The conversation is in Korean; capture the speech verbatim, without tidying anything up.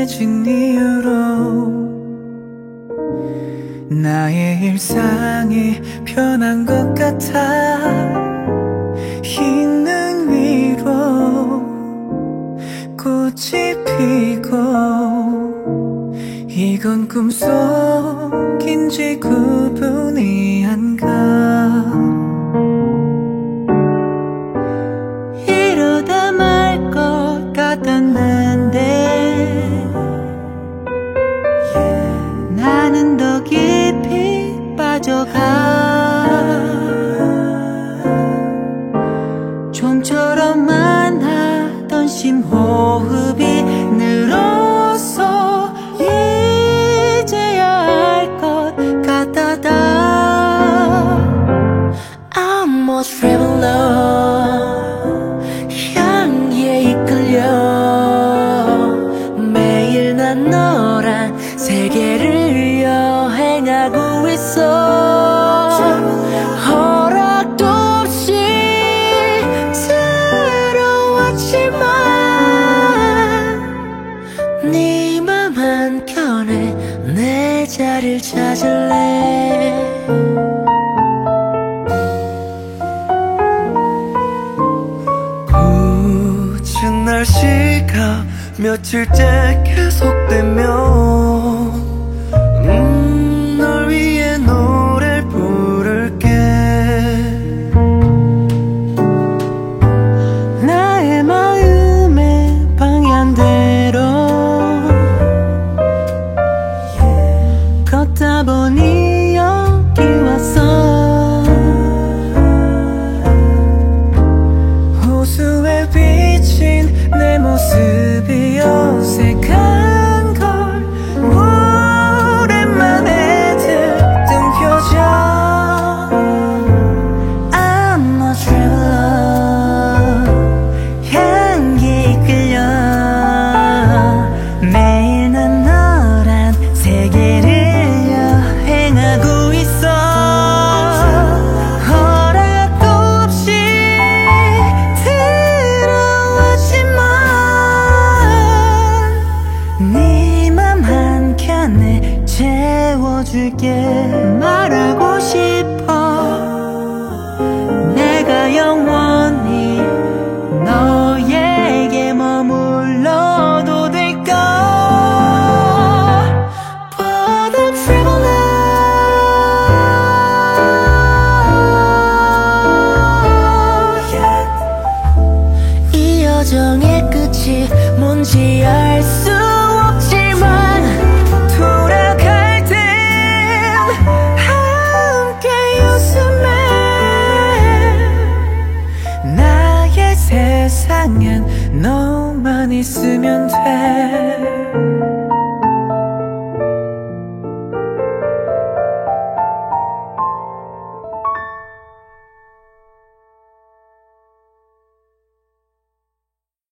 편해진 이유로 나의 일상이 변한 것 같아. 흰 눈 위로 꽃이 피고 이건 꿈속인지 구분이 안 가. 이러다 말 것 같았는데 나는 더 깊이 빠져가. 좀처럼만 하던 심호흡이 늘어서 이제야 알 것 같다다. I'm a traveler, 향기에 이끌려 매일 난 너란 세계를 여행하고 있어. 허락도 없이 들어왔지만 네 맘 한켠에 내 자리를 찾을래. 굳은 날씨가 며칠째 계속되면 음, 널 위해 노래를 부를게. 나의 마음의 방향대로 걷다 보니 여기 왔어. 호수에 비친 내 모습이 어색한 걸 오랜만에 듣던 표정. I'm a traveler, 향기에 이끌려 매일 난 너란 세계를 여행하고 있어. 허락도 없이 들어왔지만 네 맘 한켠에 채워줄게. 말하고 싶어 내가 영원히 너에게 머물러도 될까. But I'm traveler, yeah. 이 여정의 끝이 뭔지 알